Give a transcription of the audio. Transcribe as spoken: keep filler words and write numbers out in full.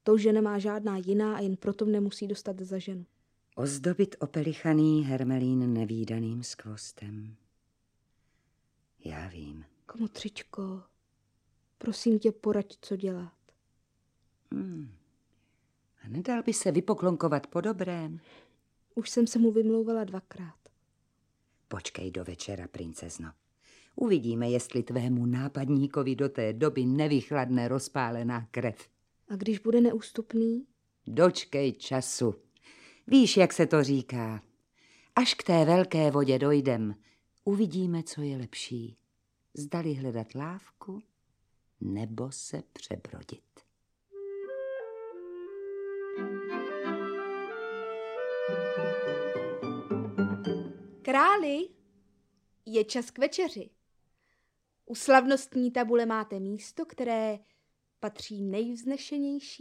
To, že nemá žádná jiná a jen proto nemusí dostat za ženu. Ozdobit opelichaný hermelín nevídaným skvostem. Já vím. Kmotřičko, prosím tě, poraď, co dělat. Hmm. A nedal by se vypoklonkovat po dobrém? Už jsem se mu vymlouvala dvakrát. Počkej do večera, princezno. Uvidíme, jestli tvému nápadníkovi do té doby nevychladne rozpálená krev. A když bude neústupný? Dočkej času. Víš, jak se to říká. Až k té velké vodě dojdem, uvidíme, co je lepší. Zdali hledat lávku, nebo se přebrodit. Králi, je čas k večeři. U slavnostní tabule máte místo, které patří nejvznešenější